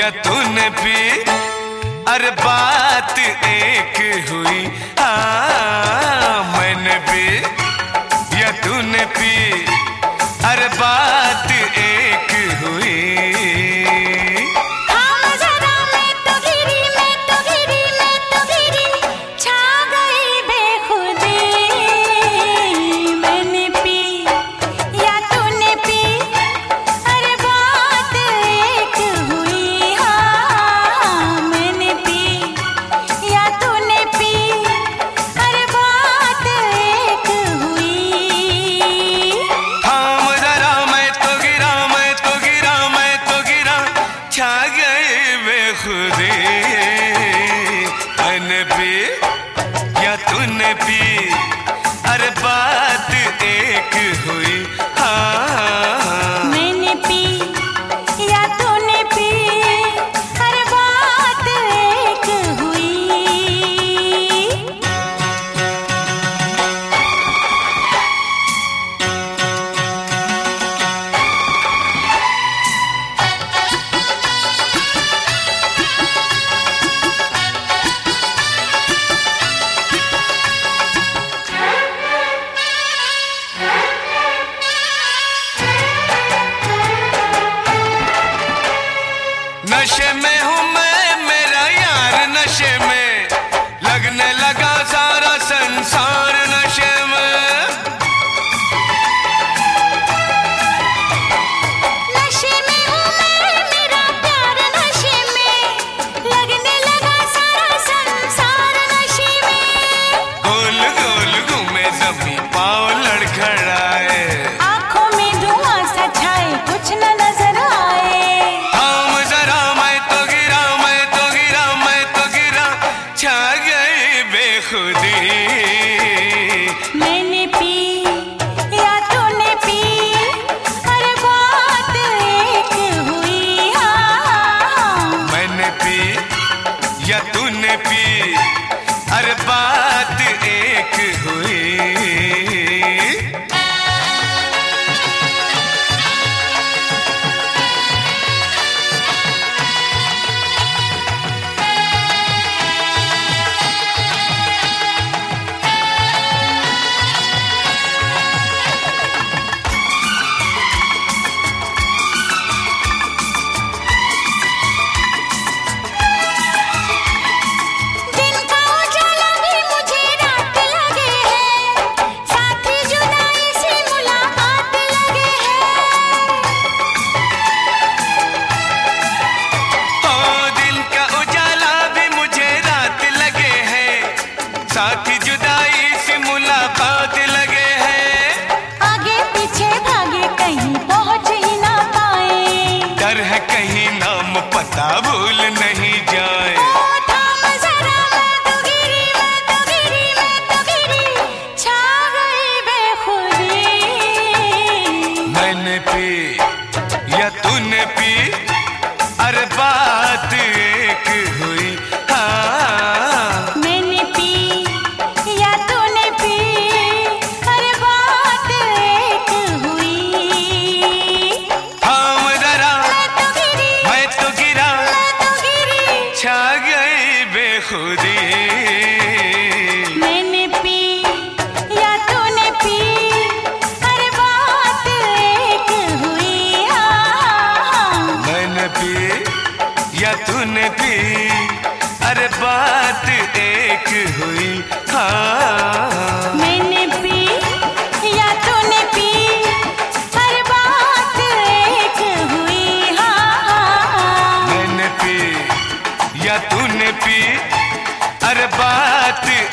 या तूने पी, अरे बात एक हुई। हाँ मैंने पी या तूने पी, अरे बात एक हुई। मैंने पी या तूने पी, अरे बात एक हुई। हाँ मैंने पी या तूने पी, अरे बात एक हुई। नशे में हूँ मैं, मेरा यार नशे में, लगने लगा सारा संसार नशे में। नशे में हूँ मैं, मेरा प्यार नशे में, लगने लगा सारा संसार नशे में। गोल गोल घूमे जमी पाँव लड़खड़ाए, आँखों में धुआं सा छाए कुछ न नजर आए। छा गई बेखुदी। मैंने पी या तूने पी, अरे बात एक हुई। हाँ मैंने पी या तूने पी, अरे बात एक हुई। साथी जुदाई से मुलाकात लगे हैं, आगे पीछे भागे कहीं पहुंच ही ना पाए। डर है कहीं नाम पता भूल नहीं जाए। थाम जरा मैं तो गिरी, मैं तो गिरी, मैं तो गिरी, छा गई बेखुदी। मैंने पी या तूने पी, अरे बात एक हुई। हाँ मैंने पी या तूने पी, अरे बात एक हुई। थाम जरा मैं तो गिरी, मैं तो गिरा, मैं तो गिरी, छा गई बेखुदी। मैंने पी या तूने पी, अरे बात एक हुई। हाँ मैंने पी या तूने पी, अरे बात एक हुई। हाँ मैंने पी या तूने पी, अरे बात एक हुई। हाँ मैंने पी या तूने पी, अरे बात